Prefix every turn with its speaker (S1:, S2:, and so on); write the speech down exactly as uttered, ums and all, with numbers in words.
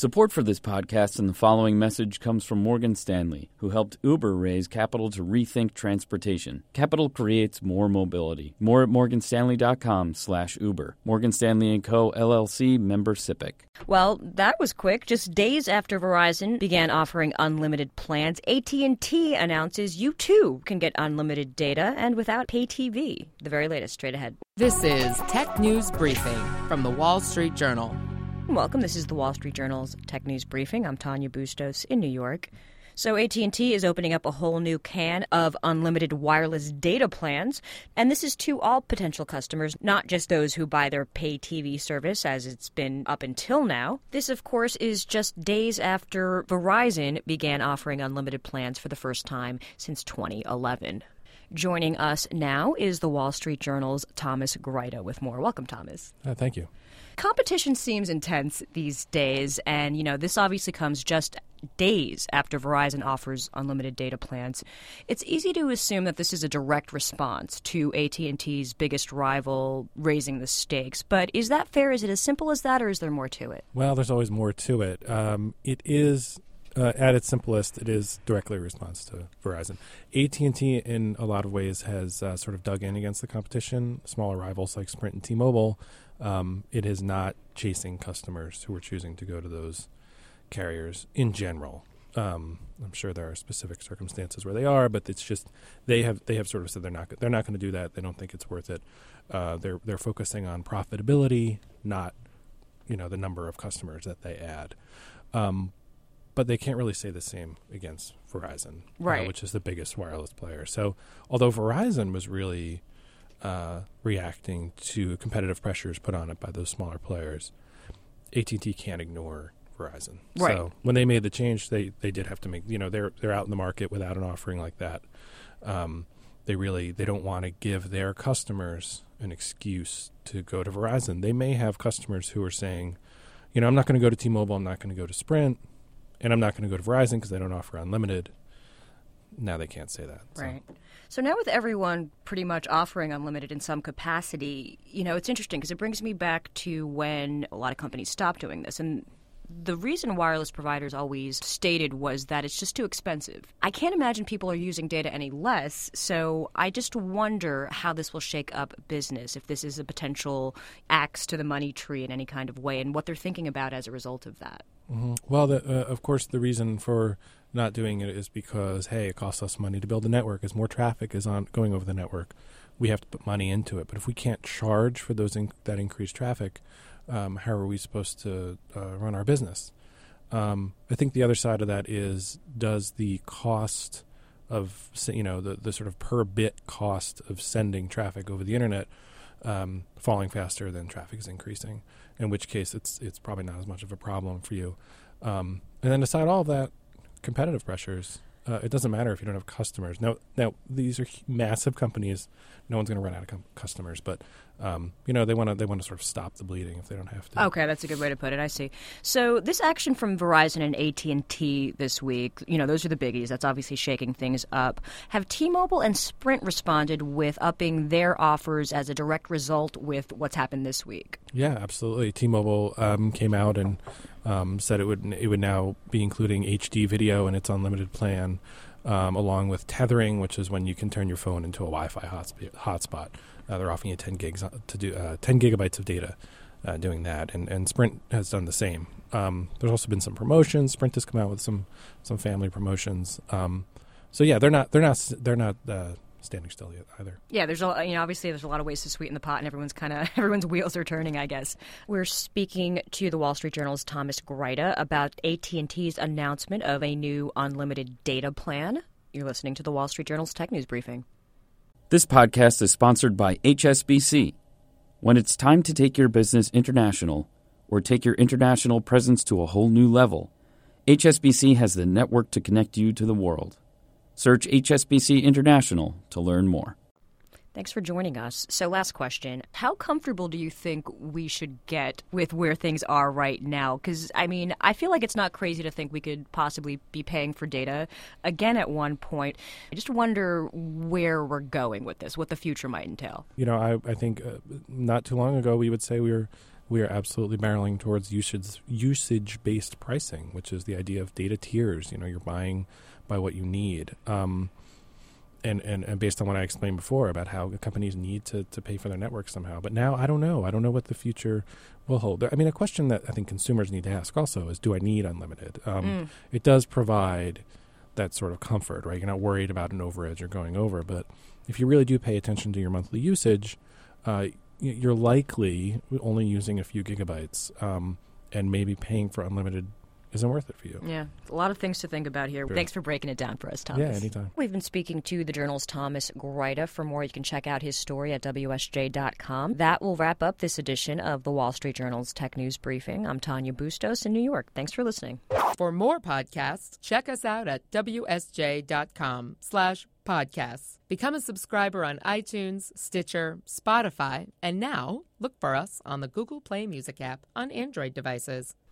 S1: Support for this podcast and the following message comes from Morgan Stanley, who helped Uber raise capital to rethink transportation. Capital creates more mobility. More at morganstanley.com slash Uber. Morgan Stanley and Co., L L C, member S I P C.
S2: Well, that was quick. Just days after Verizon began offering unlimited plans, A T and T announces you too can get unlimited data and without pay T V. The very latest, straight ahead.
S3: This is Tech News Briefing from The Wall Street Journal.
S2: Welcome. This is the Wall Street Journal's Tech News Briefing. I'm Tanya Bustos in New York. So A T and T is opening up a whole new can of unlimited wireless data plans. And this is to all potential customers, not just those who buy their pay T V service as it's been up until now. This, of course, is just days after Verizon began offering unlimited plans for the first time since twenty eleven. Joining us now is the Wall Street Journal's Thomas Greida with more. Welcome, Thomas.
S4: Uh, thank you.
S2: Competition seems intense these days, and, you know, this obviously comes just days after Verizon offers unlimited data plans. It's easy to assume that this is a direct response to A T and T's biggest rival raising the stakes. But is that fair? Is it as simple as that, or is there more to it?
S4: Well, there's always more to it. Um, it is, uh, at its simplest, it is directly a response to Verizon. A T and T, in a lot of ways, has uh, sort of dug in against the competition. Smaller rivals like Sprint and T-Mobile. Um, it is not chasing customers who are choosing to go to those carriers in general. Um, I'm sure there are specific circumstances where they are, but it's just they have they have sort of said they're not they're not going to do that. They don't think it's worth it. Uh, they're they're focusing on profitability, not you know the number of customers that they add. Um, but they can't really say the same against Verizon,
S2: right?
S4: Uh, which is the biggest wireless player. So although Verizon was really Uh, reacting to competitive pressures put on it by those smaller players, A T and T can't ignore Verizon.
S2: Right.
S4: So when they made the change, they, they did have to make, you know, they're they're out in the market without an offering like that. Um, they really, they don't want to give their customers an excuse to go to Verizon. They may have customers who are saying, you know, I'm not going to go to T-Mobile, I'm not going to go to Sprint, and I'm not going to go to Verizon because they don't offer unlimited. Now they can't say that.
S2: Right. So. So now with everyone pretty much offering unlimited in some capacity, you know, it's interesting because it brings me back to when a lot of companies stopped doing this. And the reason wireless providers always stated was that it's just too expensive. I can't imagine people are using data any less, so I just wonder how this will shake up business, if this is a potential axe to the money tree in any kind of way, and what they're thinking about as a result of that.
S4: Mm-hmm. Well, the, uh, of course, the reason for not doing it is because, hey, it costs us money to build the network. As more traffic is on going over the network, we have to put money into it. But if we can't charge for those in, that increased traffic, um, how are we supposed to uh, run our business? Um, I think the other side of that is, does the cost of, you know, the, the sort of per bit cost of sending traffic over the internet um, falling faster than traffic is increasing, in which case it's it's probably not as much of a problem for you. Um, and then aside all of that, competitive pressures, uh, it doesn't matter if you don't have customers. Now, now these are massive companies. No one's going to run out of com- customers, but um, you know they want to they want to sort of stop the bleeding if they don't have to.
S2: Okay, that's a good way to put it. I see. So this action from Verizon and A T and T this week, you know, those are the biggies. That's obviously shaking things up. Have T-Mobile and Sprint responded with upping their offers as a direct result with what's happened this week?
S4: Yeah, absolutely. T-Mobile um, came out and um, said it would it would now be including H D video in its unlimited plan, um, along with tethering, which is when you can turn your phone into a Wi-Fi hotspot. hotspot. Uh, they're offering you ten gigs to do uh, ten gigabytes of data, uh, doing that, and, and Sprint has done the same. Um, there's also been some promotions. Sprint has come out with some some family promotions. Um, so yeah, they're not they're not they're not uh, standing still yet either.
S2: Yeah, there's a, you know obviously there's a lot of ways to sweeten the pot, and everyone's kind of everyone's wheels are turning, I guess. We're speaking to the Wall Street Journal's Thomas Greida about A T and T's announcement of a new unlimited data plan. You're listening to the Wall Street Journal's Tech News Briefing.
S1: This podcast is sponsored by H S B C. When it's time to take your business international or take your international presence to a whole new level, H S B C has the network to connect you to the world. Search H S B C International to learn more.
S2: Thanks for joining us. So last question, how comfortable do you think we should get with where things are right now? Because, I mean, I feel like it's not crazy to think we could possibly be paying for data again at one point. I just wonder where we're going with this, what the future might entail.
S4: You know, I, I think uh, not too long ago we would say we were we are absolutely barreling towards usage usage based pricing, which is the idea of data tiers. You know, you're buying by what you need. Um, And, and, and based on what I explained before about how companies need to, to pay for their network somehow. But now I don't know. I don't know what the future will hold. I mean, a question that I think consumers need to ask also is, do I need unlimited? Um, mm. It does provide that sort of comfort, right? You're not worried about an overage or going over. But if you really do pay attention to your monthly usage, uh, you're likely only using a few gigabytes um, and maybe paying for unlimited isn't worth it for you.
S2: Yeah, a lot of things to think about here. Sure. Thanks for breaking it down for us, Thomas.
S4: Yeah, anytime.
S2: We've been speaking to the Journal's Thomas Grida. For more, you can check out his story at W S J dot com. That will wrap up this edition of the Wall Street Journal's Tech News Briefing. I'm Tanya Bustos in New York. Thanks for listening.
S3: For more podcasts, check us out at W S J dot com slash podcasts. Become a subscriber on iTunes, Stitcher, Spotify, and now look for us on the Google Play Music app on Android devices.